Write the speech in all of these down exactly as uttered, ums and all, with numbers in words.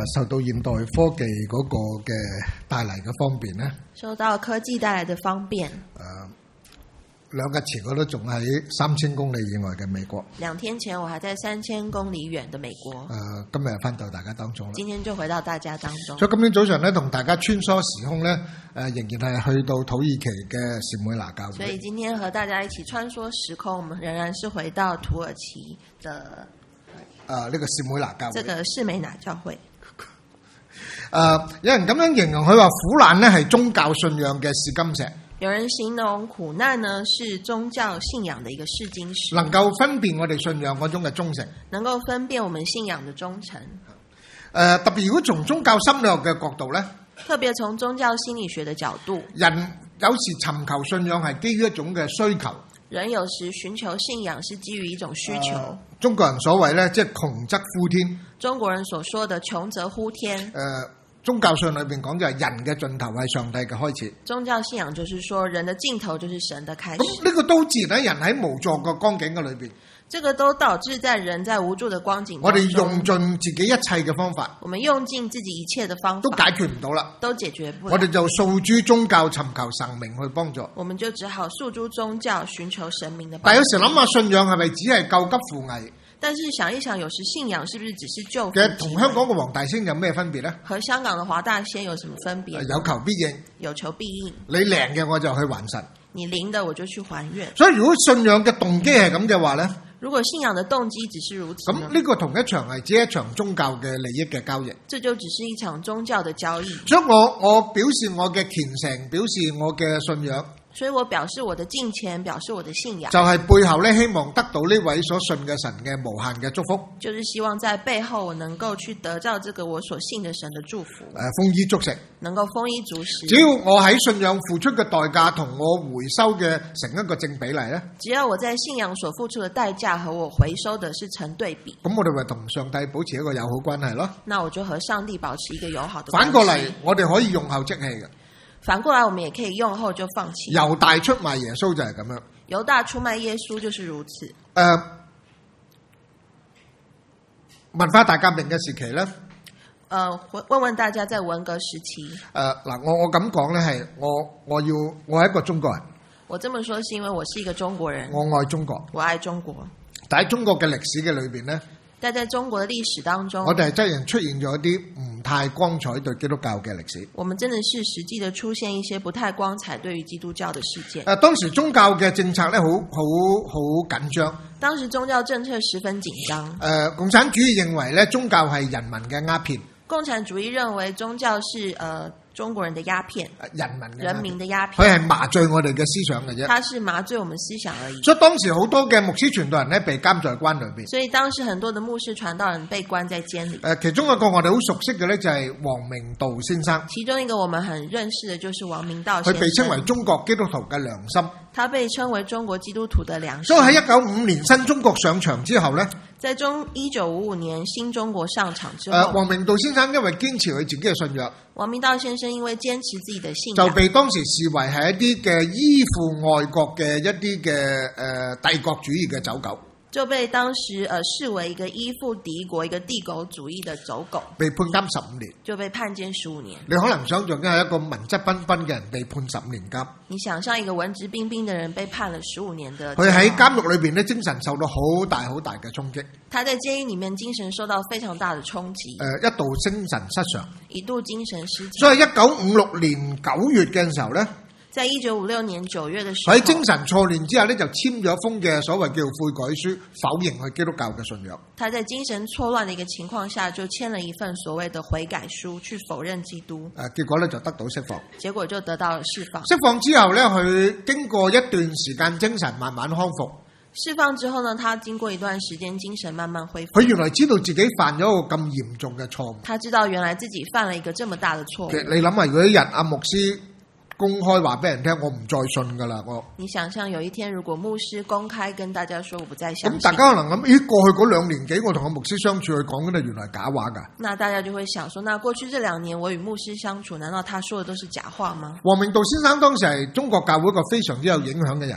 受到現代科技嗰個嘅帶嚟嘅方便咧， 受到科技帶來的方便。 誒兩日前我都仲喺三千公里以外嘅美國。 兩天前我還在三千公里遠的美國。 誒今日翻到大家當中啦。 今天就回到大家當中。 所以今天早上咧，同大家穿梭時空咧，誒、呃、仍然係去到土耳其嘅士每拿教會。 所以今天和大家一起穿梭時空，我們仍然是回到土耳其的誒呢、呃這個士每拿教會。 這個士每拿教會。 誒、呃、有人咁樣形容佢話苦難咧係宗教信仰嘅試金石。 有人形容苦難呢是宗教信仰的一個試金石， 能夠分辨我哋信仰嗰種嘅忠誠， 能夠分辨我們信仰的忠誠。誒、 呃，特別如果從宗教心理學嘅角度咧， 特別從宗教心理學的角度， 人有時尋求信仰係基於一種嘅需求。 人有時尋求信仰是基於一種需求。 呃、中國人所謂咧，即係窮則呼天。 中國人所說的窮則呼天。誒、 呃。宗教上裏邊講就係人嘅盡頭係上帝嘅開始。 宗教信仰就是說人的盡頭就是神的開始。 咁呢個都自然喺人喺無助嘅光景嘅裏邊。 這個都導致在人在無助的光景當中。 我哋用盡自己一切嘅方法。 我們用盡自己一切的方法。 都解決唔到啦。 都解決不了。 我哋就訴諸宗教尋求神明去幫助。 我們就只好訴諸宗教尋求神明的幫助。 但有時諗下信仰係咪只係救急扶危？ 但是想一想，有時信仰是不是只是救？ 其實同香港嘅黃大仙有咩分別呢？ 和香港嘅華大仙有什麼分別？ 有求必應， 有求必應。 你靈嘅我就去還神， 你靈的我就去還願。 所以如果信仰嘅動機係咁嘅話呢， 如果信仰嘅動機只是如此， 咁呢個同一場係只係一場宗教嘅利益嘅交易。 這就只是一場宗教嘅交易。 所以我我表示我嘅虔誠，表示我嘅信仰。 所以我表示我的敬虔，表示我的信仰， 就係背後咧，希望得到呢位所信嘅神嘅無限嘅祝福， 就是希望在背後我能夠去得到這個我所信的神的祝福。 誒，豐衣足食， 能夠豐衣足食。 只要我喺信仰付出嘅代價同我回收嘅成一個正比例咧， 只要我在信仰所付出嘅代價和我回收的是成對比， 咁我哋咪同上帝保持一個友好關係咯。 那我就和上帝保持一個友好的關係。 反過嚟，我哋可以用後即棄嘅。 反過來，我們也可以用後就放棄。 猶大出賣耶穌就係咁樣。 猶大出賣耶穌就是如此。誒、 呃，文化大革命嘅時期咧，誒、 呃，問問大家在文革時期。誒、 呃，嗱，我我咁講咧係我我要我係一個中國人。 我這麼說是因為我是一個中國人。 我愛中國。 我愛中國。 但喺中國嘅歷史嘅裏邊咧， 但在中國嘅歷史當中， 我哋係真係出現咗一啲唔太光彩對基督教嘅歷史。 我們真的是實際的出現一些不太光彩對於基督教的事件。 誒，當時宗教嘅政策咧，好好好緊張。 當時宗教政策十分緊張。 誒，共產主義認為咧，宗教係人民嘅鴉片。 共產主義認為宗教是誒、呃、中國人的鴉片， 人民嘅人民的鴉片， 佢係麻醉我哋嘅思想嘅啫。 它是麻醉我們思想而已。 所以當時好多嘅牧師傳道人咧，被監在關裏邊。 所以當時很多的牧師傳道人被關在監裏。 誒，其中一個我哋好熟悉嘅咧，就係王明道先生。 其中一個我們很認識的，就是王明道先生。 佢被稱為中國基督徒嘅良心。 他被稱為中國基督徒的良心。 所以喺一九五五年新中國上場之後咧， 在中一九五五年新中國上場之後， 誒，王明道先生因為堅持佢自己嘅信仰， 王明道先生因為堅持自己的信仰， 就被當時視為係一啲嘅依附外國嘅一啲嘅誒帝國主義嘅走狗。 就被當時呃視為一個依附敵國、一個帝國主義的走狗， 被判監十五年， 就被判監十五年。 你可能想象一下一個文質彬彬嘅人被判十五年監。 你想象一個文質彬彬的人被判了十五年的， 佢喺監獄裏邊咧，精神受到好大好大嘅衝擊。 他在監獄裏面精神受到非常大的衝擊， 誒、呃，一度精神失常， 一度精神失常。 所以一九五六年九月嘅時候咧， 在一九五六年九月的時候， 喺精神錯亂之下咧，就簽咗封嘅所謂叫悔改書，否認佢基督教嘅信仰。 他在精神錯亂的一個情況下，就簽了一份所謂的悔改書，去否認基督。 誒、呃，結果咧就得到釋放。 結果就得到了釋放。 釋放之後咧，佢經過一段時間精神慢慢康復。 釋放之後呢，他經過一段時間精神慢慢恢復。 佢原來知道自己犯咗一個咁嚴重嘅錯誤。 他知道原來自己犯了一個這麼大的錯誤。 其實你諗下，如果一日阿牧師公開話俾人聽，我唔再信噶啦，我。你想象有一天，如果牧師公開跟大家說我不再相信， 咁大家可能諗，咦，過去嗰兩年幾我同阿牧師相處，佢講嘅原來係假話噶。 那大家就會想說，那過去這兩年我與牧師相處，難道他說的都是假話嗎？ 王明道先生當時係中國教會一個非常之有影響嘅人物。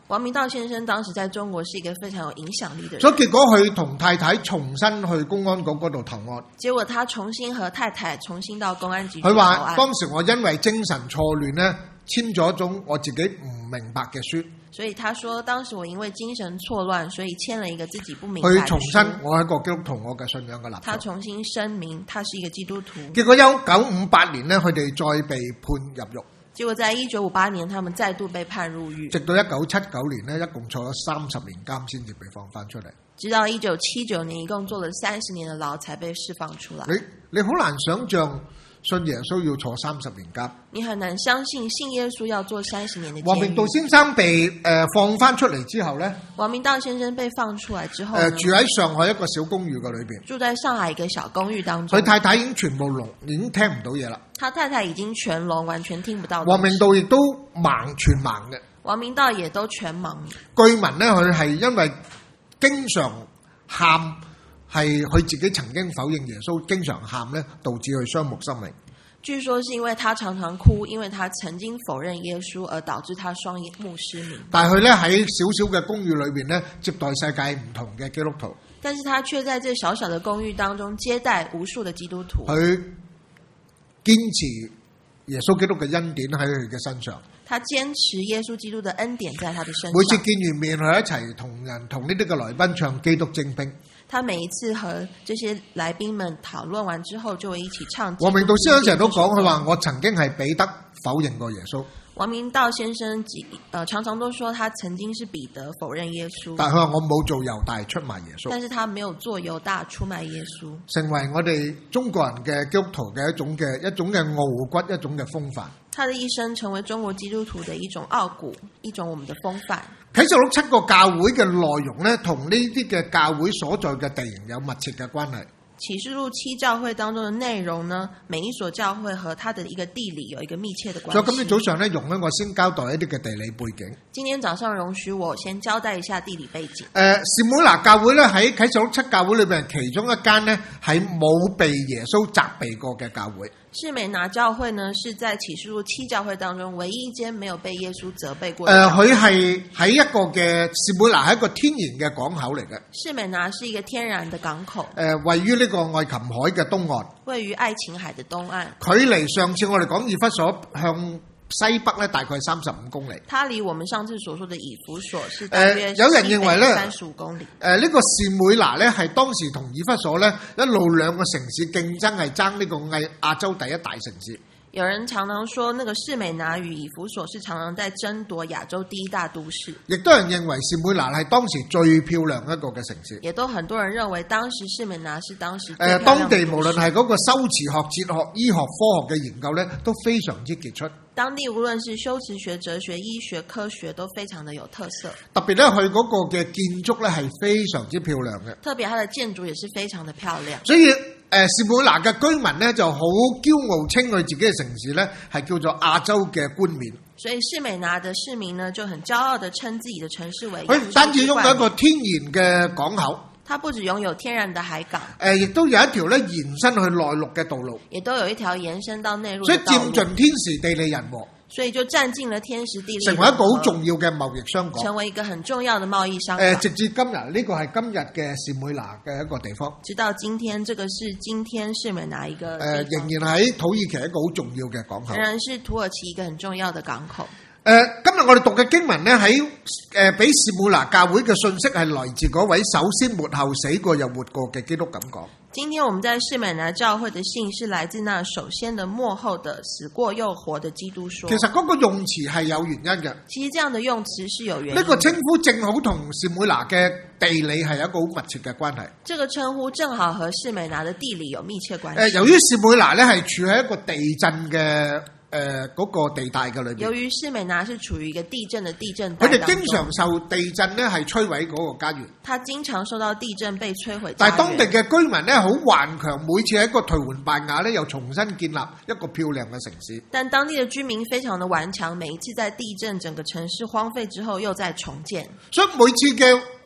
王明道先生當時在中國是一個非常有影響力的人， 所以結果佢同太太重新去公安局嗰度投案。 結果他重新和太太重新到公安局去佢投案。 話當時我因為精神錯亂呢，簽咗一種我自己唔明白嘅書。 所以他說當時我因為精神錯亂，所以簽了一個自己不明白的書。 佢重申我係一個基督徒，我嘅信仰嘅立場。 他重新聲明他是一個基督徒。 結果一九五八年呢，佢哋再被判入獄。 結果在一九五八年，他們再度被判入獄， 直到一九七九年呢，一共坐咗三十年監先至被放翻出嚟。 直到一九七九年，一共坐了三十年的牢才被釋放出來。 你你好難想象信耶穌要坐三十年監。 你很難相信信耶穌要坐三十年的監獄。 王明道先生被誒、呃、放翻出嚟之後呢， 王明道先生被放出來之後，誒、 呃、住喺上海一個小公寓嘅裏邊， 住在上海一個小公寓當中。 佢太太已經全部聾，已經聽唔到嘢啦。 他太太已經全聾，完全聽不到。 王明道亦都盲，全盲嘅。 王明道也都全盲。 據聞呢，佢係因為經常喊，係佢自己曾經否認耶穌，經常喊呢，導致佢雙目失明。 據說是因為他常常哭，因為他曾經否認耶穌，而導致他雙目失明。 但係佢咧喺小小嘅公寓裏邊咧，接待世界唔同嘅基督徒。 但是他卻在這小小的公寓當中接待無數的基督徒。 佢堅持耶穌基督嘅恩典喺佢嘅身上。 他堅持耶穌基督的恩典在他的身上。 每次見完面，佢一齊同人同呢啲嘅來賓唱基督精兵。 他每一次和這些來賓們討論完之後，就會一起唱。 王明道先生成日都講，佢話我曾經係彼得否認過耶穌。 王明道先生幾呃常常都說，他曾經是彼得否認耶穌。 但係佢話我冇做猶大出賣耶穌。 但是他沒有做猶大出賣耶穌， 成為我哋中國人嘅基督徒嘅一種嘅一種嘅傲骨，一種嘅風範。 他的一生成為中國基督徒的一種傲骨，一種我們的風範。 啟示錄七個教會嘅內容呢，同呢啲嘅教會所在嘅地形有密切嘅關係。 啟示錄七教會當中的內容呢，每一所教會和它的一個地理有一個密切的關係。 所以今天早上呢，容許我先交代一啲嘅地理背景。 今天早上容許我先交代一下地理背景。誒、 呃，士每拿教會呢，喺啟示錄七教會裏邊，其中一間呢，係冇被耶穌責備過嘅教會。 士美拿教會呢，是在啟示錄七教會當中唯一一間沒有被耶穌責備過的。 誒，佢係喺一個嘅士每拿係一個天然嘅港口嚟嘅。 士美拿是一個天然的港口。誒、 呃，位於呢個愛琴海嘅東岸。 位於愛琴海的東岸。 距離上次我哋講以弗所向西北咧，大概三十五公里。 它離我們上次所說的以弗所是大約有人認為咧三十五公里。誒、 呃，呢、這個士每拿咧係當時同以弗所咧一路兩個城市競爭，係爭呢個亞亞洲第一大城市。 有人常常說，那個士美拿與以弗所是常常在爭奪亞洲第一大都市。亦都有人認為士每拿係當時最漂亮一個嘅城市。 也都很多人認為當時士美拿是當時誒、呃，當地無論係嗰個修辭學、哲學、醫學、科學嘅研究咧，都非常之傑出。 當地無論是修辭學、哲學、醫學、科學都非常的有特色。 特別咧，佢嗰個嘅建築咧係非常之漂亮嘅。 特別，它的建築也是非常的漂亮。 所以，誒、呃，士每拿嘅居民咧就好驕傲，稱佢自己嘅城市咧係叫做亞洲嘅冠冕。 所以，士美拿的市民呢就很驕傲地稱自己的城市為。 佢唔單止擁有一個天然嘅港口。 它不只擁有天然的海港， 誒，亦都有一條咧延伸去內陸嘅道路， 也都有一條延伸到內陸。 所以佔盡天時地利人和， 所以就佔盡了天時地利， 成為一個好重要嘅貿易商港， 成為一個很重要的貿易商港。 誒，直至今日呢、這個係今日嘅士每拿嘅一個地方。 直到今天，這個是今天士美拿一個誒、 呃，仍然喺土耳其一個好重要嘅港口， 仍然是土耳其一個很重要的港口。 誒、呃，今日我哋讀嘅經文呢，喺誒俾士每拿教會嘅信息係來自嗰位首先末後死過又活過嘅基督咁講。 今天我們在士美拿教會的信是來自那首先的末後的死過又活的基督說。 其實嗰個用詞係有原因嘅。 其實這樣的用詞是有原因的。 呢、這個稱呼正好同士每拿嘅地理係有一個好密切嘅關係。 這個稱呼正好和士美拿的地理有密切關係。 誒，由於士每拿咧係處喺一個地震嘅。誒、呃，嗰、那個地帶嘅裏邊， 由於士美拿是處於一個地震的地震帶， 佢哋經常受地震咧係摧毀嗰個家園。他經常受到地震被摧毀， 但係當地嘅居民咧好頑強，每次喺一個頹垣敗瓦咧，又重新建立一個漂亮嘅城市。 但當地嘅居民非常的頑強，每一次在地震整個城市荒廢之後，又再重建。 所以每次嘅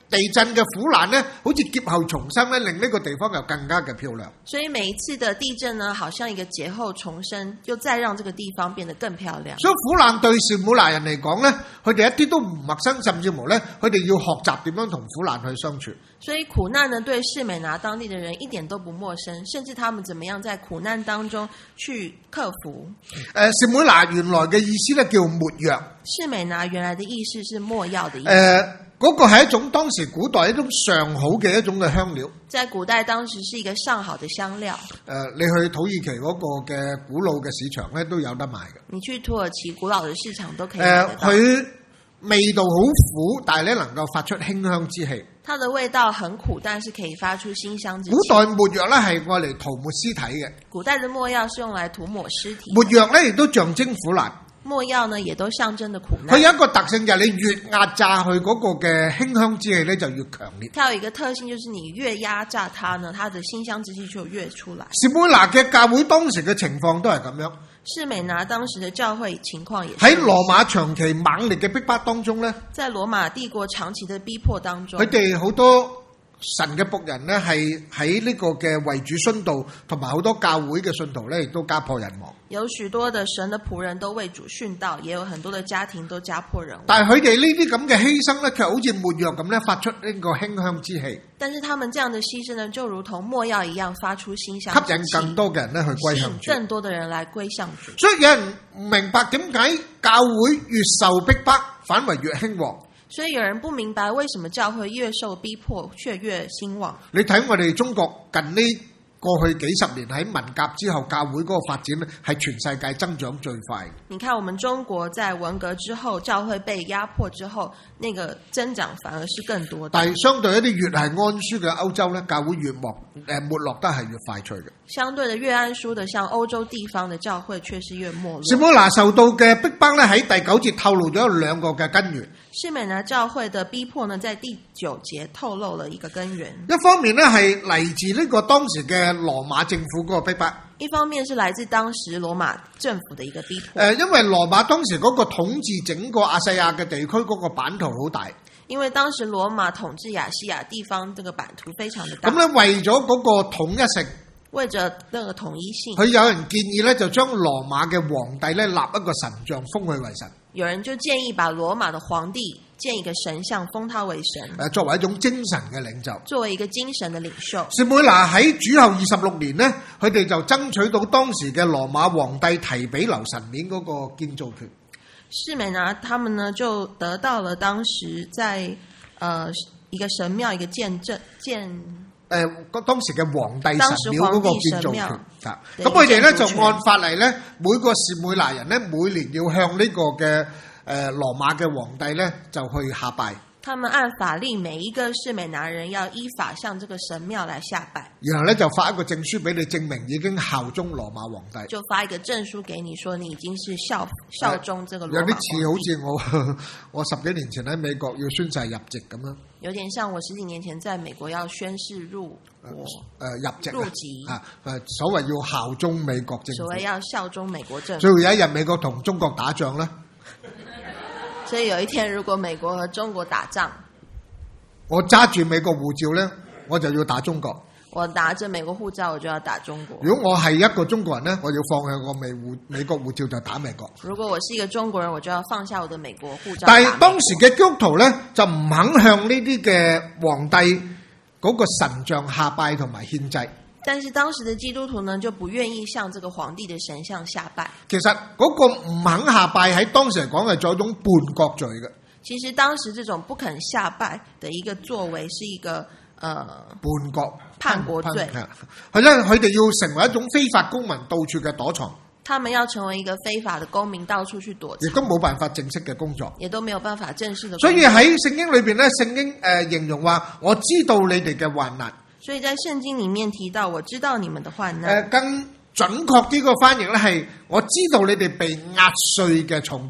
地震嘅苦難咧，好似劫後重生咧，令呢個地方又更加嘅漂亮。 所以每一次的地震呢，好像一個劫後重生，就再讓這個地方變得更漂亮。 所以苦難對士每拿人嚟講咧，佢哋一啲都唔陌生，甚至乎咧，佢哋要學習點樣同苦難去相處。 所以苦難呢，對士美拿當地的人一點都不陌生，甚至他們怎麼樣在苦難當中去克服。 誒，士每拿原來嘅意思咧叫沒藥。 士美拿原來的意思是沒藥的意思。 誒、呃，嗰、那個係一種當時古代一種上好嘅一種嘅香料。 在古代當時是一個上好的香料。誒、 呃，你去土耳其嗰個嘅古老嘅市場咧都有得賣嘅。 你去土耳其古老嘅市場都可以買得到。 誒，佢味道好苦，但係咧能夠發出馨香之氣。 它的味道很苦，但是可以發出馨香之氣。 古代沒藥咧係愛嚟塗抹屍體嘅。 古代的沒藥是用來塗抹屍體。 沒藥咧亦都象徵苦難。 沒藥呢，也都象徵的苦難。 佢有一個特性就係你越壓榨佢嗰個嘅馨香之氣咧就越強烈。 它有一個特性，就是你越壓榨它呢，它的馨香之氣就越出來。 士每拿嘅教會當時嘅情況都係咁樣。 士美拿當時的教會情況也是喺羅馬長期猛烈嘅逼迫當中咧， 在羅馬帝國長期的逼迫當中， 佢哋好多神嘅僕人咧係喺呢個嘅為主殉道，同埋好多教會嘅信徒咧亦都家破人亡。 有許多的神的僕人都為主殉道，也有很多的家庭都家破人亡。 但係佢哋呢啲咁嘅犧牲咧，卻好似沒藥咁咧，發出呢個馨香之氣。 但是他們這樣的犧牲呢，就如同沒藥一樣，發出馨香之氣， 吸引更多嘅人咧去歸向主， 更多的人來歸向主。 所以有人唔明白點解教會越受逼迫，反為越興旺。 所以有人不明白為什麼教會越受逼迫卻越興旺。 你睇我哋中國近呢過去幾十年喺文革之後，教會嗰個發展咧係全世界增長最快。 你看我們中國在文革之後，教會被壓迫之後，那個增長反而是更多的。 但係相對一啲越係安舒嘅歐洲咧，教會越沒誒沒落得係越快脆嘅。 相對的越安舒的，像歐洲地方的教會卻是越沒落。 士每拿受到嘅逼迫咧，喺第九節透露咗有兩個嘅根源。 士美拿教會的逼迫呢，在第九節透露了一個根源。 一方面呢，係嚟自呢個當時嘅羅馬政府嗰個逼迫。 一方面是來自當時羅馬政府的一個逼迫。 誒，因為羅馬當時嗰個統治整個亞細亞嘅地區嗰個版圖好大。 因為當時羅馬統治亞細亞地方，這個版圖非常的大。 咁咧，為咗嗰個統一性， 為咗那個統一性， 佢有人建議咧，就將羅馬嘅皇帝咧立一個神像，封佢為神。 有人就建議把羅馬的皇帝建一個神像，封他為神， 誒，作為一種精神嘅領袖， 作為一個精神的領袖。 士每拿喺主後二十六年呢，佢哋就爭取到當時嘅羅馬皇帝提比留神面嗰個建造權。 士美拿他們呢就得到了當時在呃一個神廟一個見證建誒、 呃、當時嘅皇帝神廟嗰個建造權。咁佢哋咧就按法例咧，每個士每拿人咧每年要向呢個嘅誒羅馬嘅皇帝咧就去下拜。 他們按法令，每一個士美拿人要依法向這個神廟來下拜， 然後咧就發一個證書俾你，證明已經效忠羅馬皇帝。 就發一個證書給你，說你已經是效效忠這個羅馬皇帝。 有啲似好似我我十幾年前喺美國要宣誓入籍咁樣。 有點像我十幾年前在美國要宣誓入國誒、 呃、入籍入籍啊誒，所謂要效忠美國政府。 所謂要效忠美國政府。 所以有一日美國同中國打仗咧。 所以有一天，如果美國和中國打仗， 我揸住美國護照咧，我就要打中國。 我拿着美國護照，我就要打中國。 如果我係一個中國人咧，我要放下個美護美國護照就打美國。 如果我是一個中國人，我就要放下我的美國護照。 但係當時嘅基督徒咧，就唔肯向呢啲嘅皇帝嗰個神像下拜同埋獻祭。 但是當時的基督徒呢，就不願意向這個皇帝的神像下拜。 其實嗰個唔肯下拜喺當時嚟講係做一種叛國罪嘅。 其實當時這種不肯下拜的一個作為，是一個呃叛國叛國罪。 係咧，佢哋要成為一種非法公民，到處嘅躲藏。 他們要成為一個非法的公民，到處去躲藏， 亦都冇辦法正式嘅工作， 也都沒有辦法正式的工作。 所以喺聖經裏邊咧，聖經誒、呃、形容話，我知道你哋嘅患難。 所以在聖經裡面提到，我知道你們的患難。 誒、呃，更準確啲個翻譯咧係，我知道你哋被壓碎嘅重擔。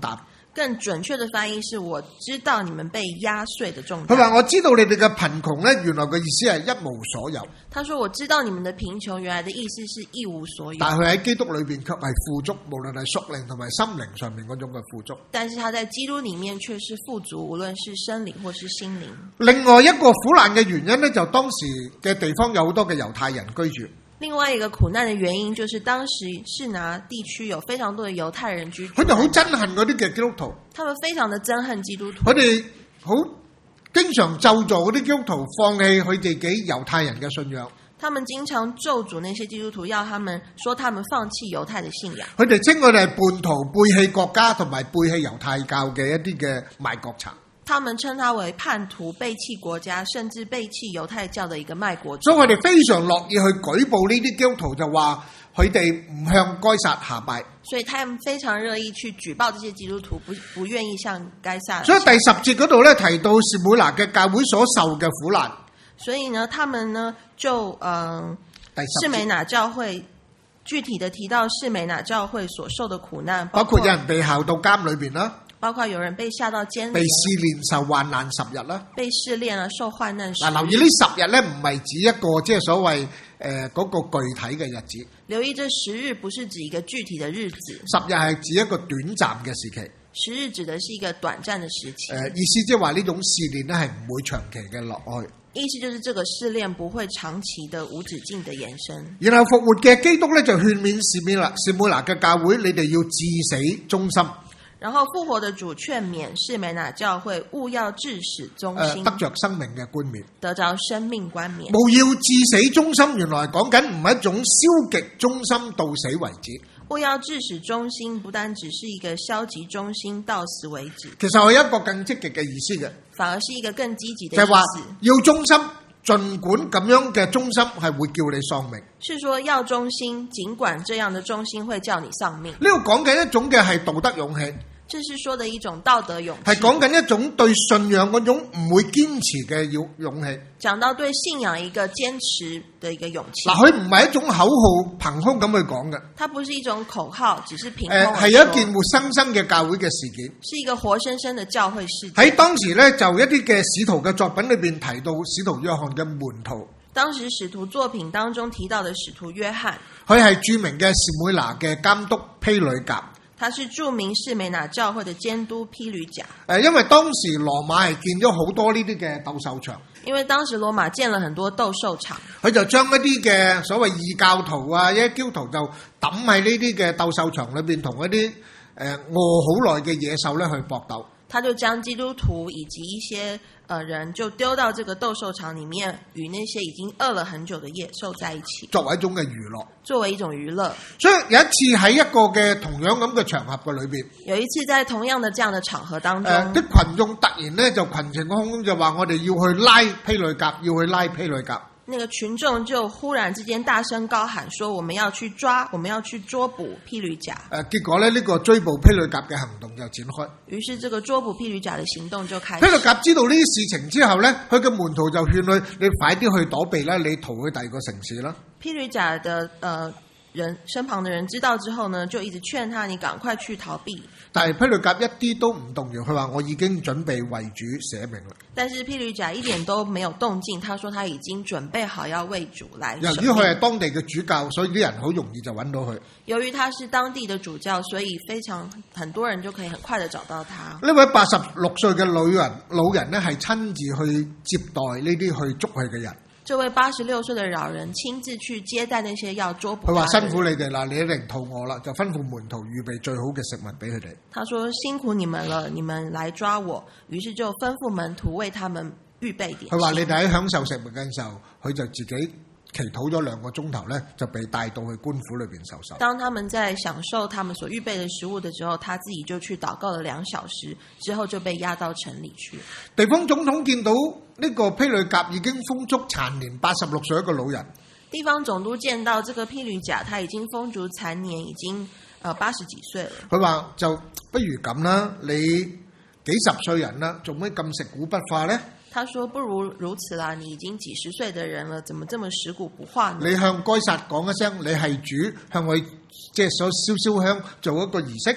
更準確的翻譯是我知道你們被壓碎的重擔。 佢話我知道你哋嘅貧窮咧，原來嘅意思係一無所有。 他說我知道你們的貧窮，原來的意思是一無所有。 但係佢喺基督裏邊卻係富足，無論係屬靈同埋心靈上面嗰種嘅富足。 但是他在基督裡面卻是富足，無論是生靈或是心靈。 另外一個苦難嘅原因咧，就當時嘅地方有好多嘅猶太人居住。 另外一個苦難的原因，就是當時示拿地區有非常多的猶太人居住， 佢哋好憎恨嗰啲嘅基督徒， 他們非常的憎恨基督徒， 佢哋好經常咒詛嗰啲基督徒放棄佢自己猶太人嘅信仰。 他們經常咒詛那些基督徒，要他們說他們放棄猶太的信仰。 佢哋稱佢哋係叛徒、背棄國家同埋背棄猶太教嘅一啲嘅賣國賊。 他們稱他為叛徒、背棄國家，甚至背棄猶太教的一個賣國者。 所以佢哋非常樂意去舉報呢啲基督徒，就話佢哋唔向該撒下拜。 所以他們非常樂意去舉報這些基督徒，不不願意向該撒。 所以第十節嗰度咧提到士每拿嘅教會所受嘅苦難。 所以呢，他們呢就嗯， 第十士每拿教會具體的提到士每拿教會所受的苦難， 包括有人被下到監裏邊啦。 包括有人被下到監裏， 被試煉受患難十日啦， 被試煉啊受患難十日。 嗱，留意呢十日咧，唔係指一個即係所謂誒嗰個具體嘅日子。 留意這十日不是指一個具體的日子， 十日係指一個短暫嘅時期。 十日指的是一個短暫的時期。 誒、呃、意思即係話呢種試煉咧係唔會長期嘅落去。 意思就是這個試煉不會長期的無止境的延伸。 然後復活嘅基督咧就勸勉士每拿士每拿嘅教會，你哋要至死忠心。 然後復活的主勸勉士每拿教會，務要至死忠心， 得着生命嘅冠冕， 得着生命冠冕。 務要至死忠心，原來講緊唔係一種消極忠心到死為止。 務要至死忠心，不單只是一個消極忠心到死為止， 其實係一個更積極嘅意思嘅， 反而是一個更積極的意思。 就係話要忠心，儘管咁樣嘅忠心係會叫你喪命。 是說要忠心，儘管這樣的忠心會叫你喪命。 呢個講緊一種嘅係道德勇氣。 這是說的一種道德勇氣， 係講緊一種對信仰嗰種唔會堅持嘅勇勇氣。 講到對信仰一個堅持的一個勇氣。 嗱，佢唔係一種口號憑空咁去講嘅。 它不是一種口號，只是憑空。 誒，係一件活生生嘅教會嘅事件。 是一個活生生嘅教會事件。 喺當時咧，就一啲嘅使徒嘅作品裏邊提到使徒約翰嘅門徒。 當時使徒作品當中提到的使徒約翰， 佢係著名嘅士每拿嘅監督丕呂甲。 他是著名士每拿教會的監督丕呂甲。 誒，因為當時羅馬係建咗好多呢啲嘅鬥獸場。 因為當時羅馬建了很多鬥獸場，佢就將一啲嘅所謂異教徒啊，一啲基督徒就抌喺呢啲嘅鬥獸場裏邊，同一啲誒餓好耐嘅野獸咧去搏鬥。 他就將基督徒以及一些呃人就丟到這個鬥獸場裡面，與那些已經餓了很久的野獸在一起， 作為一種嘅娛樂。 作為一種娛樂。 所以有一次喺一個嘅同樣咁嘅場合嘅裏邊， 有一次在同樣的這樣的場合當中， 誒啲群眾突然咧就群情洶湧，就話我哋要去拉丕呂甲，要去拉丕呂甲。 那個群眾就忽然之間大聲高喊說：我們要去抓，我們要去捉捕丕呂甲。誒， 結果咧呢個追捕丕呂甲嘅行動就展開。 於是這個捉捕丕呂甲的行動就開始。 丕呂甲知道呢啲事情之後咧，佢嘅門徒就勸佢：你快啲去躲避啦，你逃去第二個城市啦。 丕呂甲的呃人身旁的人知道之後呢，就一直勸他：你趕快去逃避。但係丕呂甲一啲都唔動搖，佢話我已經準備為主捨命啦。 但是丕呂甲一點都沒有動靜，他說他已經準備好要為主來。 由於佢係當地嘅主教，所以啲人好容易就揾到佢。 由於他是當地的主教，所以非常很多人就可以很快的找到他。 呢位八十六歲嘅老人老人呢，係親自去接待呢啲去捉佢嘅人。 這位八十六歲的老人親自去接待那些要捉捕他的人。 佢話辛苦你哋啦，你一定肚餓啦，就吩咐門徒預備最好嘅食物俾佢哋。 他說辛苦你們了，你們來抓我，於是就吩咐門徒為他們預備點心。 佢話你哋喺享受食物嘅時候，佢就自己祈禱咗兩個鐘頭咧，就被帶到去官府裏邊受審。 當他們在享受他們所預備的食物的時候，他自己就去禱告了兩小時，之後就被押到城裡去。 地方總統見到呢個丕呂甲已經風燭殘年，八十六歲一個老人。 地方總督見到這個丕呂甲，他已經風燭殘年，已經呃八十幾歲了。佢話就不如咁啦，你幾十歲人啦，做咩咁食古不化呢？ 他說不如如此啦，你已經幾十歲的人了，怎麼這麼食古不化呢？ 你向該撒講一聲，你係主，向佢即係所燒燒香做一個儀式。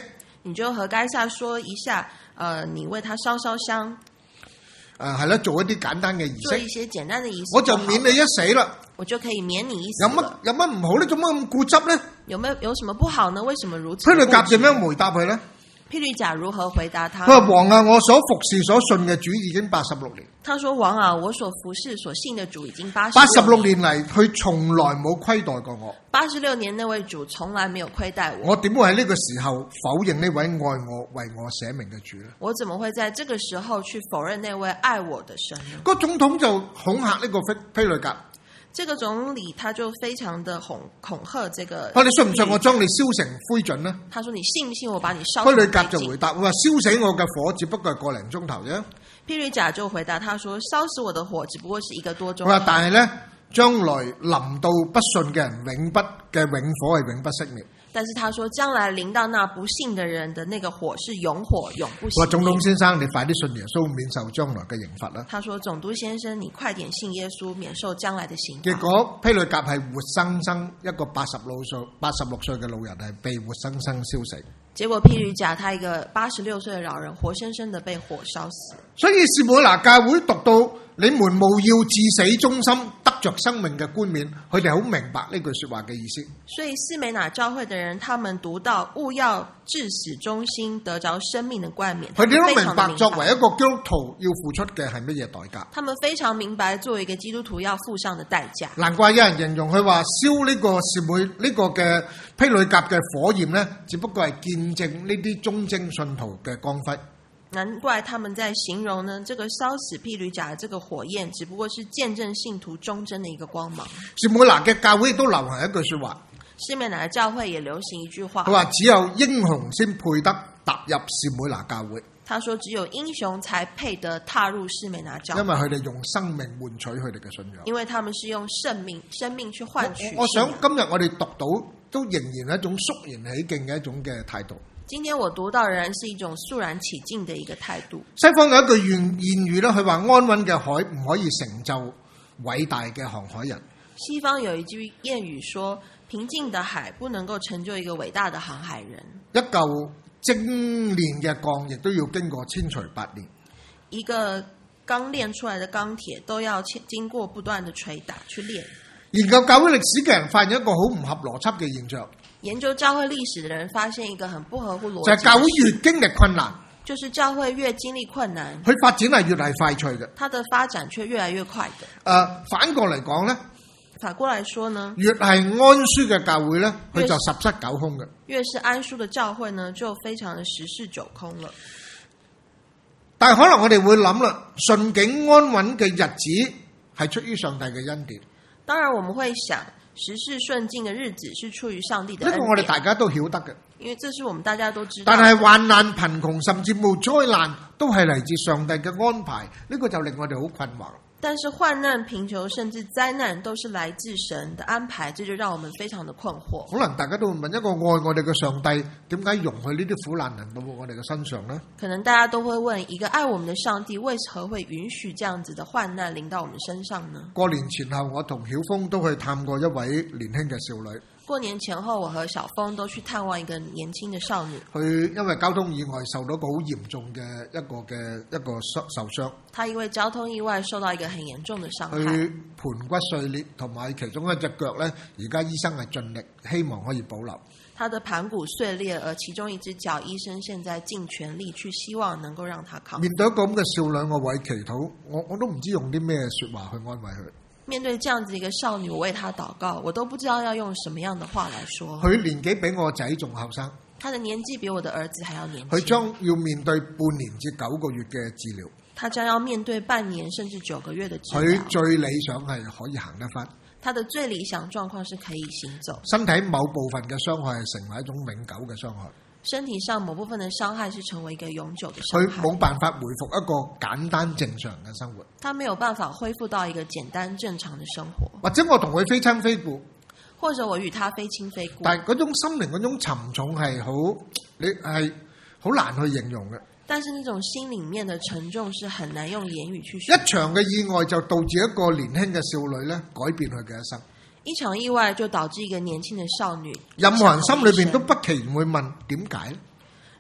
你就和該撒說一下，呃，你為他燒燒香。 誒係啦，做一啲簡單嘅儀式， 做一些簡單嘅儀式， 我就免你一死啦。 我就可以免你一死。 有乜有乜唔好咧？做乜咁固執咧？ 有沒有有什麼不好呢？為什麼如此？ 腓利甲點樣回答佢咧？ 腓利甲如何回答他？ 佢話：王啊，我所服侍所信嘅主已經八十六年。 他說：王啊，我所服侍所信嘅主已經八十八十六年嚟，佢從來冇虧待過我。 八十六年那位主從來沒有虧待我。 我點會喺呢個時候否認呢位愛我為我捨命嘅主呢？ 我怎麼會在這個時候去否認那位愛我的神呢？ 個總統就恐嚇呢個腓腓利甲。 這個總理他就非常的恐恐嚇這個。 你信唔信我將你燒成灰燼呢？ 他說：你信唔信我把你燒成灰燼？腓利甲就回答：我話燒死我嘅火只不過係個零鐘頭啫。 腓利甲就回答他說：燒死我的火只不過是一個多鐘頭。 我話但係呢，將來臨到不信嘅人，永不嘅永火係永不熄滅。 但是他說，將來臨到那不信的人的那個火是永火，永不熄滅。 我話總統先生，你快啲信耶穌，免受將來嘅刑罰啦。 他說：總督先生，你快點信耶穌，免受將來的刑罰。 結果腓利甲係活生生一個八十六歲八十六歲嘅老人係被活生生燒死。 結果腓利甲他一個八十六歲嘅老人，活生生的被火燒死。 所以士每拿教會讀到你們務要至死忠心，得着生命嘅冠冕，佢哋好明白呢句說話嘅意思。 所以士每拿教會的人，他們讀到務要至死忠心，得着生命的冠冕， 佢哋都明白作為一個基督徒要付出嘅係乜嘢代價。 他們非常明白作為一個基督徒要付上的代價。 難怪有人形容佢話燒呢個士每呢個嘅腓利甲嘅火焰呢，只不過係見證呢啲忠貞信徒嘅光輝。 難怪他們在形容呢，這個燒死腓利甲的這個火焰，只不過是見證信徒忠貞的一個光芒。 士每拿嘅教會亦都流行一句說話， 士每拿嘅教會也流行一句話， 佢話只有英雄先配得踏入士每拿教會。 他說只有英雄才配得踏入士每拿教會， 因為佢哋用生命換取佢哋嘅信仰。 因為他們是用生命生命去換取。 我，我想今日我哋讀到都仍然係一種肅然起敬嘅一種嘅態度。 今天我讀到仍然是一種肅然起敬的一個態度。 西方有一句諺諺語咧，佢話安穩嘅海唔可以成就偉大嘅航海人。 西方有一句諺語說，平靜的海不能夠成就一個偉大的航海人。 一嚿精煉嘅鋼亦都要經過千錘百煉。 一個剛煉出來的鋼鐵都要經過不斷的捶打去煉。 研究教會歷史嘅人發現一個好唔合邏輯嘅現象。 研究教會歷史的人發現一個很不合乎邏輯， 就係、是、教會越經歷困難， 就是教會越經歷困難， 佢發展係越係快脆嘅， 它的發展卻越來越快的。誒、 呃，反過嚟講咧， 反過來說呢， 越係安舒嘅教會咧，佢就十室九空嘅。 越是安舒的教會呢，就非常的十室九空了。 但係可能我哋會諗啦，順境安穩嘅日子係出於上帝嘅恩典。 當然我們會想，時事順境的日子是出於上帝的恩典， 呢個我哋大家都曉得嘅， 因為這是我們大家都知道。 但係患難貧窮甚至冇災難，都係嚟自上帝嘅安排，呢個就令我哋好困惑。 但是患難貧窮甚至災難都是來自神的安排，這就讓我們非常的困惑。 可能大家都會問，一個愛我哋嘅上帝，點解容許呢啲苦難臨到我哋嘅身上呢？ 可能大家都會問，一個愛我們的上帝為何會允許這樣子的患難臨到我們身上呢？ 過年前後，我同曉峰都去探過一位年輕嘅少女。 過年前後，我和小峰都去探望一個年輕的少女。 佢因為交通意外受到一個好嚴重嘅一個嘅一個受受傷。 他因為交通意外受到一個很嚴重的傷害。 佢盤骨碎裂，同埋其中一隻腳呢，而家醫生係盡力希望可以保留。 他的盤骨碎裂，而其中一隻腳，醫生現在盡全力去希望能夠讓他康復。 面對一個咁嘅少女，我為祈禱，我我都唔知用啲咩說話去安慰佢。 面對這樣子一個少女，我為她禱告，我都不知道要用什麼樣的話來說。 佢年紀比我仔仲後生， 他的年紀比我的兒子還要年輕。 佢將要面對半年至九個月嘅治療。 他將要面對半年甚至九個月的治療。 佢最理想係可以行得返。 他的最理想狀況是可以行走。 身體某部分嘅傷害係成為一種永久嘅傷害。 身體上某部分的傷害是成為一個永久的傷害。 佢冇辦法回復一個簡單正常嘅生活。 他沒有辦法恢復到一個簡單正常的生活。 或者我同佢非親非故， 或者我與他非親非故。 但係嗰種心靈嗰種沉重係好，你係好難去形容嘅。 但是那種心裡面的沉重是很難用言語去形容。 一場嘅意外就導致一個年輕嘅少女咧改變佢嘅一生。 一場意外就導致一個年輕的少女。 任何人心裏邊都不期然會問點解？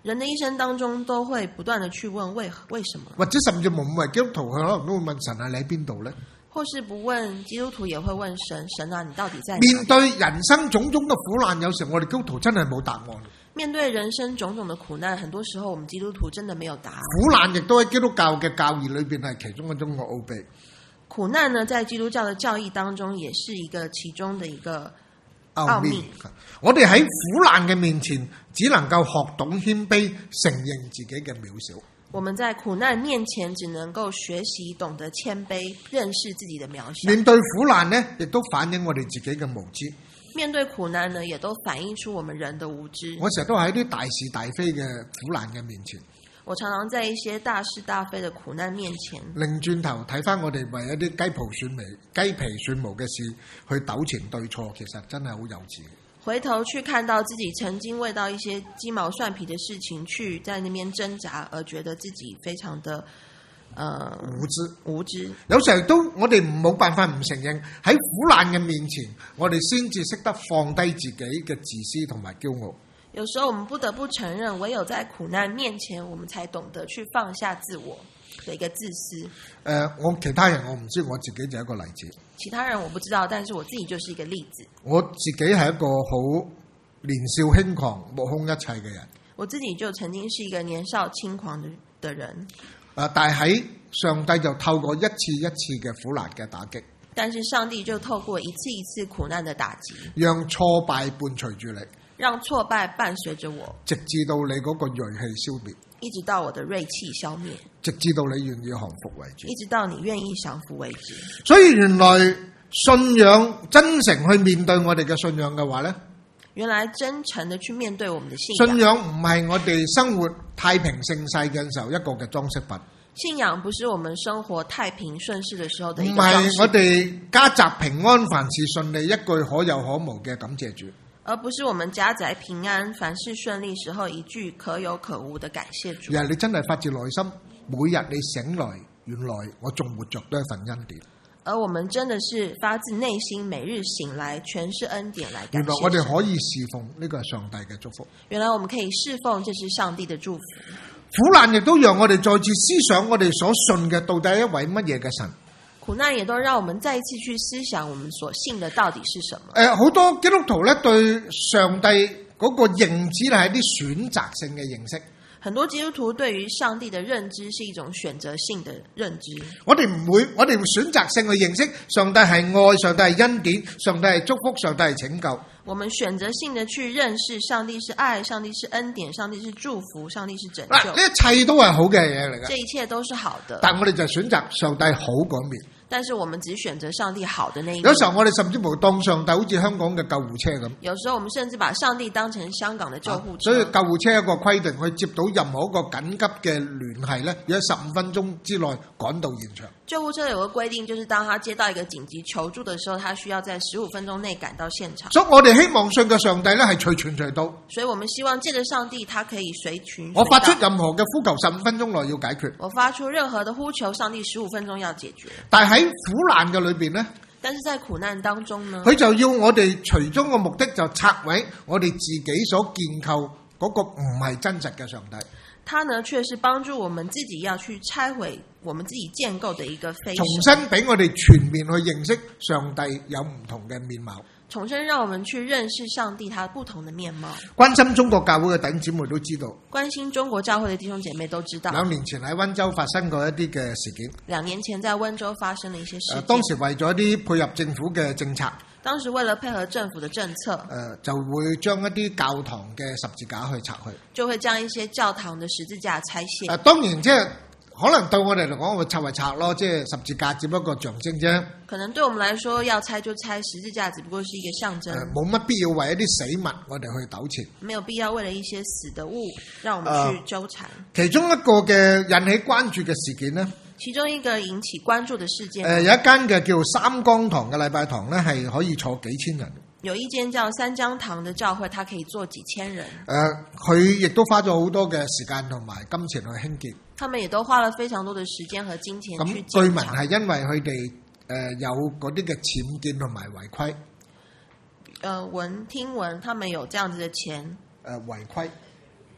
人的一生當中都會不斷地去問為為什麼， 或者甚至乎唔係基督徒，佢可能都會問神啊，你喺邊度呢？ 或是不問基督徒也會問神，神啊，你到底在哪？ 面對人生種種嘅苦難，有時我哋基督徒真係冇答案。 面對人生種種的苦難，很多時候我們基督徒真的沒有答案。 苦難亦都喺基督教嘅教義裏邊係其中一種嘅奧秘。 苦難呢，在基督教的教義當中，也是一個其中的一個奧秘。 我哋喺苦難嘅面前，只能夠學懂謙卑，承認自己嘅渺小。 我們在苦難面前只能夠學習懂得謙卑，認識自己的渺小。 面對苦難呢，亦都反映我哋自己嘅無知。 面對苦難呢，也都反映出我們人的無知。 我成日都喺啲大是大非嘅苦難嘅面前， 我常常在一些大是大非的苦難面前， 擰轉頭睇翻我哋為一啲雞皮蒜皮、雞皮蒜毛嘅事去糾纏對錯，其實真係好幼稚。 回頭去看到自己曾經為到一些雞毛蒜皮的事情去在那邊掙扎，而覺得自己非常的呃無知無知。 有時候都我哋冇辦法唔承認，喺苦難嘅面前，我哋先至識得放低自己嘅自私同埋驕傲。 有時候我們不得不承認，唯有在苦難面前，我們才懂得去放下自我的一個自私。 呃、我其他人我唔知，我自己就係一個例子。 其他人我不知道，但是我自己就是一個例子。 我自己係一個好年少輕狂、目空一切嘅人。 我自己就曾經是一個年少輕狂的的人。 呃、但係喺上帝就透過一次一次嘅苦難嘅打擊， 但是上帝就透過一次一次苦難的打擊， 讓挫敗伴隨住你， 讓挫敗伴隨着我， 直至到你嗰個銳氣消滅， 一直到我的銳氣消滅， 直至到你願意降服為止， 一直到你願意降服為止。 所以原來信仰真誠去面對我哋嘅信仰嘅話呢， 原來真誠的去面對我們的信仰， 信仰唔係我哋生活太平盛世嘅時候一個嘅裝飾品。 信仰不是我們生活太平順勢的時候的一個唔裝飾品， 係我哋家宅平安，凡事順利，一句可有可無嘅感謝主， 而不是我們家宅平安，凡事順利時候一句可有可無的感謝主。 而係你真係發自內心，每日你醒來，原來我仲活着都係一份恩典。 而我們真的是發自內心，每日醒來全是恩典來感謝。 原來我哋可以侍奉，呢個係上帝嘅祝福。 原來我們可以侍奉，這是上帝的祝福。 苦難亦都讓我哋再次思想我哋所信嘅到底係一位乜嘢嘅神。 苦難也都讓我們再一次去思想我們所信的到底是什麼。 誒，好多基督徒咧對上帝嗰個認知係一啲選擇性嘅認識。 很多基督徒對於上帝的認知是一種選擇性的認知。 我哋唔會，我哋選擇性去認識上帝係愛，上帝係恩典，上帝係祝福，上帝係拯救。 我們選擇性的去認識上帝是愛，上帝是恩典，上帝是祝福，上帝是拯救。 呢一切都係好嘅嘢嚟㗎。 這一切都是好的。 但我哋就選擇上帝好嗰面。 但是我們只選擇上帝好的那一面。 有時候我哋甚至乎當上帝好似香港嘅救護車咁。 有時候我們甚至把上帝當成香港的救護車。 啊、所以救護車一個規定，去接到任何一個緊急嘅聯繫呢，要喺十五分鐘之內趕到現場。 救護車有個規定，就是當他接到一個緊急求助的時候，他需要在十五分鐘內趕到現場。 所以我哋希望信嘅上帝呢係隨傳隨到。所以我們希望借着上帝，他可以隨傳隨到。 我發出任何嘅呼求，十五分鐘內要解決。 我發出任何的呼求，上帝十五分鐘要解決。 但係喺苦難嘅裏邊呢， 但是在苦難當中呢， 佢就要我哋隨中嘅目的就拆毀我哋自己所建構嗰個唔係真實嘅上帝。 他呢，卻是幫助我們自己要去拆毀我們自己建構的一個非神， 重新俾我哋全面去認識上帝有唔同嘅面貌。 重新讓我們去認識上帝他不同的面貌。 關心中國教會嘅弟兄姊妹都知道， 關心中國教會的弟兄姐妹都知道， 兩年前喺溫州發生過一啲嘅事件。 兩年前在溫州發生了一些事件。 當時為咗一啲配合政府嘅政策， 當時為了配合政府的政策， 呃、就會將一啲教堂嘅十字架去拆去， 就會將一些教堂的十字架拆卸。 呃、當然即係可能對我哋嚟講，我拆為拆咯，即係十字架只不過象徵啫。 可能對我們來說，要拆就拆，十字架只不過是一個象徵。 冇乜、呃、必要為一啲死物我哋去糾纏。 沒有必要為了一些死的物，讓我們去糾纏。 呃、其中一個嘅引起關注嘅事件呢， 其中一個引起關注的事件， 呃、有一間嘅叫三江堂嘅禮拜堂呢，係可以坐幾千人。 有一間叫三江堂的教會，它可以坐幾千人。 誒、呃，佢亦都花咗好多嘅時間同埋金錢去興建。 他們也都花了非常多的時間和金錢去建。 咁據聞係因為佢哋誒有嗰啲嘅僭建同埋違規。誒、 呃，聞聽聞他們有這樣子的錢。 誒違規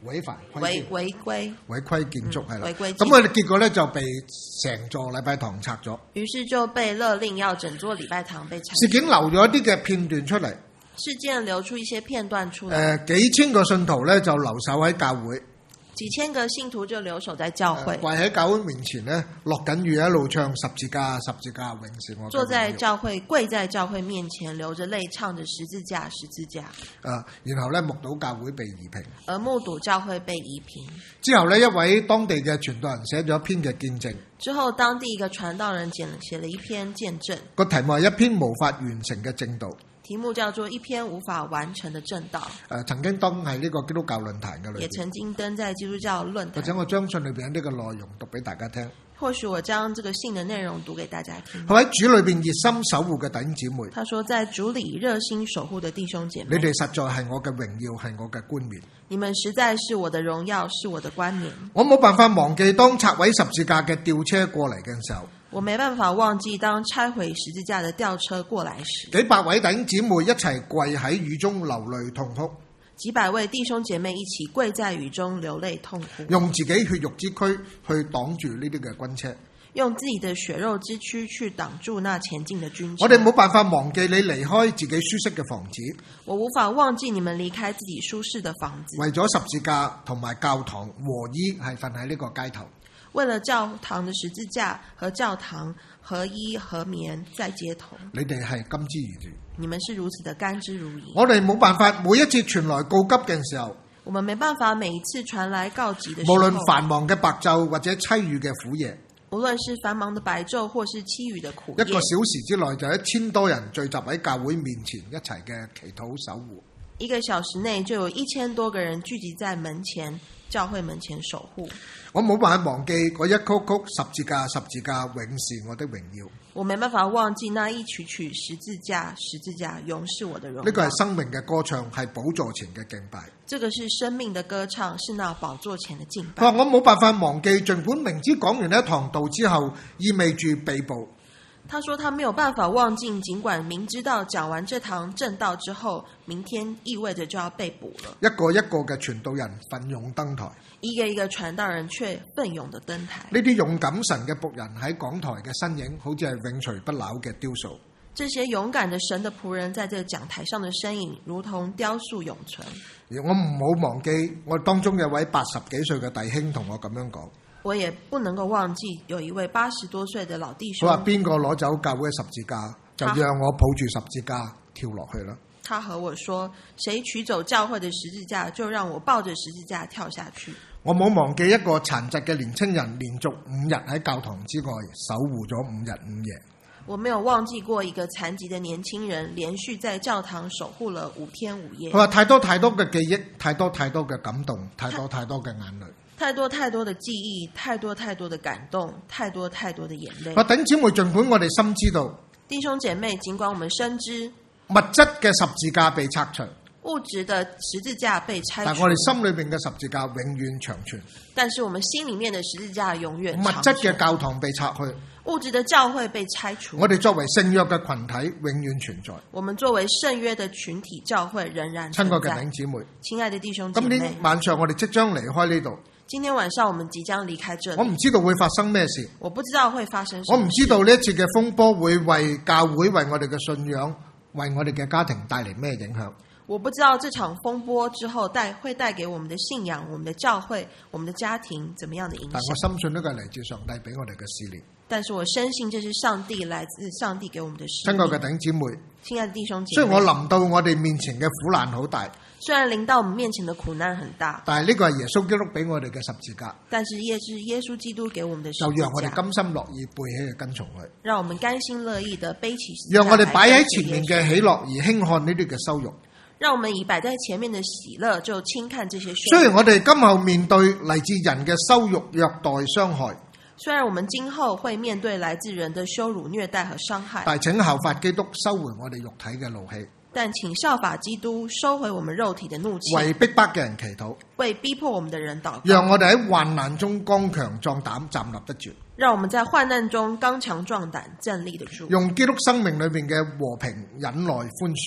違反違違規違規建築係啦。 違規咁我哋結果咧就被成座禮拜堂拆咗。 於是就被勒令要整座禮拜堂被拆。 事件留咗一啲嘅片段出嚟。 事件流出一些片段出來。 誒、呃、幾千個信徒咧就留守喺教會。 幾千個信徒就留守在教會， 跪喺教會面前咧，落緊雨一路唱十字架，十字架永是我。 坐在教會，跪在教會面前，流着淚唱着十字架，十字架。 啊，然後咧目睹教會被夷平， 而目睹教會被夷平之後咧，一位當地嘅傳道人寫咗一篇嘅見證。 之後，當地一個傳道人寫了一篇見證， 個題目係一篇無法完成嘅正道。 題目叫做一篇無法完成的正道。 誒、呃，曾經登喺呢個基督教論壇嘅裏邊， 也曾經登在基督教論壇。 或者我將信裏邊呢個內容讀俾大家聽。 或許我將這個信的內容讀給大家聽。 佢喺主裏邊熱心守護嘅弟兄姊妹， 他說在主裏熱心守護的弟兄姐妹， 你哋實在係我嘅榮耀，係我嘅冠冕。 你們實在是我的榮耀，是我的冠冕。 我冇辦法忘記當拆毀十字架嘅吊車過嚟嘅時候， 我沒辦法忘記當拆毀十字架的吊車過來時， 幾百位弟兄姊妹一齊跪喺雨中流淚痛哭。 幾百位弟兄姐妹一起跪在雨中流淚痛哭， 用自己血肉之軀去擋住呢啲嘅軍車， 用自己的血肉之軀去擋住那前進的軍車。 我哋冇辦法忘記你離開自己舒適嘅房子， 我無法忘記你們離開自己舒適的房子， 為咗十字架同埋教堂和衣係瞓喺呢個街頭。 為了教堂的十字架和教堂合衣合眠在街頭， 你哋係甘之如飴， 你們是如此的甘之如飴。 我哋冇辦法每一次傳來告急嘅時候， 我們沒辦法每一次傳來告急的時候， 無論繁忙嘅白晝或者淒雨嘅苦夜， 無論是繁忙的白晝或是淒雨的苦夜， 一個小時之內就一千多人聚集喺教會面前一齊嘅祈禱守護。 一個小時內就有一千多個人聚集在門前，教會門前守護。我冇辦法忘記嗰一曲曲十字架，十字架永是我的榮耀。 我沒辦法忘記那一曲曲十字架，十字架永是我的榮耀。 呢個係生命嘅歌唱，係寶座前嘅敬拜。 這個是生命的歌唱，是那寶座前的敬拜。 佢話我冇辦法忘記，儘管明知講完呢一堂道之後，意味住被捕。 他說他沒有辦法忘記，儘管明知道講完這堂正道之後，明天意味着就要被捕了。 一個一個嘅傳道人奮勇登台， 一個一個傳道人卻奮勇地登台。 呢啲勇敢神嘅僕人喺講台嘅身影，好似係永垂不朽嘅雕塑。 這些勇敢的神的僕人在這個講台上的身影，如同雕塑永存。 我唔好忘記，我當中有位八十幾歲嘅弟兄同我咁樣講。 我也不能夠忘記有一位八十多歲的老弟兄。 佢話邊個攞走教會嘅十字架，就讓我抱住十字架跳落去啦。 他和我說，誰取走教會的十字架，就讓我抱着十字架跳下去。 我冇忘記一個殘疾嘅年輕人，連續五日喺教堂之外守護咗五日五夜。 我沒有忘記過一個殘疾的年輕人，連續在教堂守護了五天五夜。 佢話太多太多嘅記憶，太多太多嘅感動，太多太多嘅眼淚。 太多太多的記憶，太多太多的感動，太多太多的眼淚。 我弟兄姊妹，儘管我哋深知道， 弟兄姐妹，儘管我們深知物質嘅十字架被拆除， 物質的十字架被拆除， 但我哋心裏面嘅十字架永遠長存。 但是我們心裡面的十字架永遠長存。 物質嘅教堂被拆去， 物質的教會被拆除。 我哋作為聖約嘅群體永遠存在。 我們作為聖約的群體教會仍然存在。 親愛嘅弟兄姊妹， 親愛的弟兄姊妹， 今天晚上我哋即將離開呢度。 今天晚上我們即將離開這裡。 我唔知道會發生咩事。 我不知道會發生什麼事。 我唔知道呢一次嘅風波會為教會、為我哋嘅信仰、為我哋嘅家庭帶嚟咩影響。 我不知道這場風波之後帶會帶給我們的信仰、我們的教會、我們的家庭怎麼樣的影響。 但我深信呢個係嚟自上帝俾我哋嘅試煉。 但是我深信這是上帝來自上帝給我們的試煉。 親愛嘅弟兄姊妹， 親愛的弟兄姐妹， 雖然我臨到我哋面前嘅苦難好大， 雖然臨到我們面前的苦難很大， 但係呢個係耶穌基督俾我哋嘅十字架。 但是也是耶穌基督給我們的十字架， 就讓我哋甘心樂意背起去跟從佢。 讓我們甘心樂意地背起十字架， 讓我哋擺喺前面嘅喜樂而輕看呢啲嘅羞辱。 讓我們以擺在前面的喜樂就輕看這些羞辱。 雖然我哋今後面對嚟自人嘅羞辱、虐待、傷害， 雖然我們今後會面對來自人的羞辱、虐待和傷害， 但請效法基督收回我哋肉體嘅怒氣。 但請效法基督收回我們肉體的怒氣， 為逼迫嘅人祈禱， 為逼迫我們的人禱告， 讓我哋喺患難中剛強壯膽站立得住， 讓我們在患難中剛強壯膽站立得住， 用基督生命裏面嘅和平、忍耐、寬恕，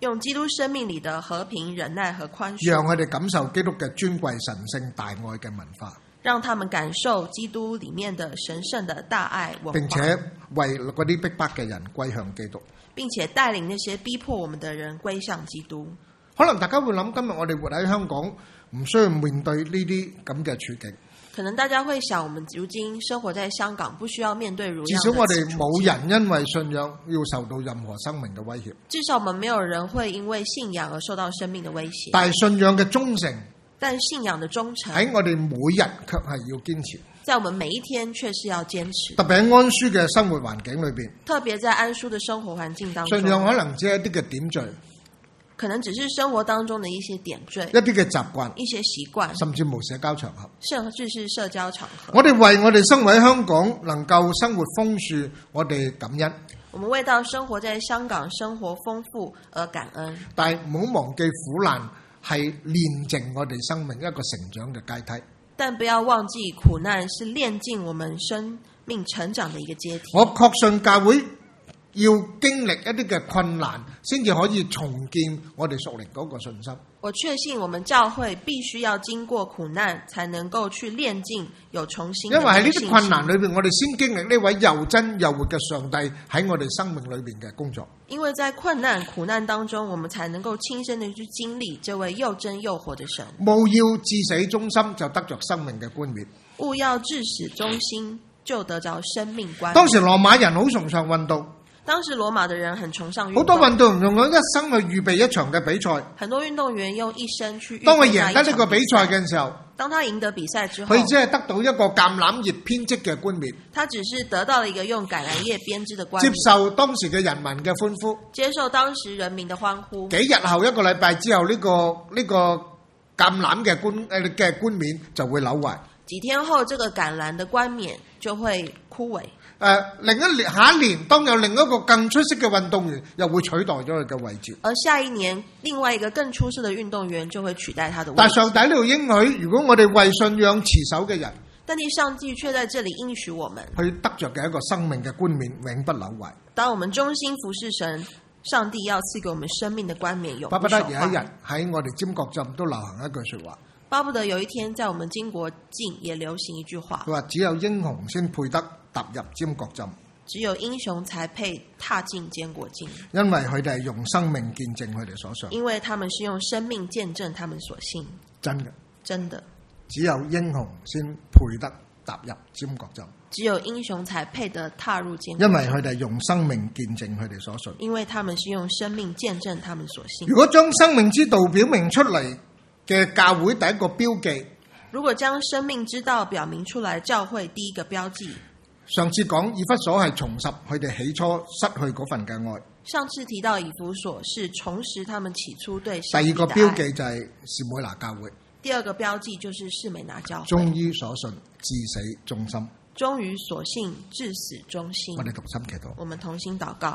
用基督生命裏的和平、忍耐和寬恕， 讓佢哋感受基督嘅尊貴、神聖、大愛嘅文化， 讓他們感受基督裡面的神聖的大愛文化， 並且為嗰啲逼迫嘅人歸向基督， 並且帶領那些逼迫我們的人歸向基督。 可能大家會諗，今日我哋活喺香港，唔需要面對呢啲咁嘅處境。 可能大家會想，我們如今生活在香港，不需要面對如樣的至少我哋冇人因為信仰要受到任何生命嘅威脅。 至少我們沒有人會因為信仰而受到生命的威脅。 但係信仰嘅忠誠， 但信仰的忠誠喺我哋每日卻係要堅持。 在我們每一天卻是要堅持。 特別喺安舒嘅生活環境裏邊， 特別在安舒的生活環境當中， 信仰可能只係一啲嘅點綴， 可能只是生活當中的一些點綴， 一啲嘅習慣， 一些習慣， 甚至無社交場合， 甚至是社交場合。 我哋為我哋生活喺香港能夠生活豐富，我哋感恩。 我們為到生活在香港生活豐富而感恩。 但係唔好忘記苦難係煉淨我哋生命一個成長嘅階梯。 但不要忘記苦難是煉淨我們生命成長的一個階梯。 我確信教會要經歷一啲嘅困難，先至可以重建我哋屬靈嗰個信心。 我確信我們教會必須要經過苦難，才能夠去煉淨有重新的。 因為喺呢啲困難裏邊，我哋先經歷呢位又真又活嘅上帝喺我哋生命裏邊嘅工作。 因為在困難苦難當中，我們才能夠親身的去經歷這位又真又活的神。 務要至死忠心，就得着生命嘅冠冕。 務要至死忠心，就得着生命冠冕。 當時羅馬人好崇尚運動。 當時羅馬的人很崇尚運動， 好多運動員用咗一生去預備一場嘅比賽。 很多運動員用一生去預備。 當佢贏得呢個比賽嘅時候， 當他贏得比賽之後， 佢只係得到一個橄欖葉編織嘅冠冕。 他只是得到了一個用橄欖葉編織的冠冕， 接受當時嘅人民嘅歡呼， 接受當時人民的歡呼。 幾日後一個禮拜之後，呢、這個呢、這個橄欖嘅冠誒嘅冠冕就會朽壞。 幾天後，這個橄欖的冠冕就會枯萎。 誒、呃，另一年下一年，當有另一個更出色嘅運動員，又會取代咗佢嘅位置。 而下一年，另外一個更出色嘅運動員就會取代他的位置。 但上帝呢度應許，如果我哋為信仰持守嘅人， 但係上帝卻在這裡應許我們， 去得着嘅一個生命嘅冠冕，永不朽壞。 當我們忠心服侍神，上帝要賜給我們生命的冠冕，永不朽壞。 巴不得有一日喺我哋尖閣浸都流行一句說話。 巴不得有一天在我們經國境也流行一句話。 佢話只有英雄先配得踏入尖閣浸。 只有英雄才配踏進堅果境， 因為佢哋係用生命見證佢哋所信。 因為他們是用生命見證他們所信。 真嘅， 真的， 只有英雄先配得踏入尖閣浸。 只有英雄才配得踏入堅果境， 因為佢哋用生命見證佢哋所信。 因為他們是用生命見證他們所信。 如果將生命之道表明出嚟嘅教會第一個標記， 如果將生命之道表明出來，教會第一個標記。 上次講以弗所係重拾佢哋起初失去嗰份嘅愛。 上次提到以弗所是重拾他們起初對第二個標記就係士每拿教會。 第二個標記就是士每拿教會。 忠於所信，至死忠心。 忠於所信，至死忠心。 我哋同心祈禱。 我們同心禱告。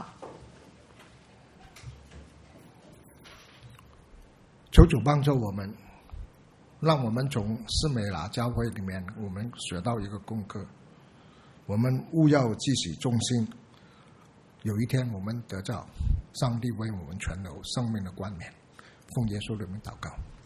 求主幫助我們，讓我們從士每拿教會裡面，我們學到一個功課。我們務要至死忠心，有一天我們得到上帝為我們存留生命的冠冕。奉耶穌的名禱告。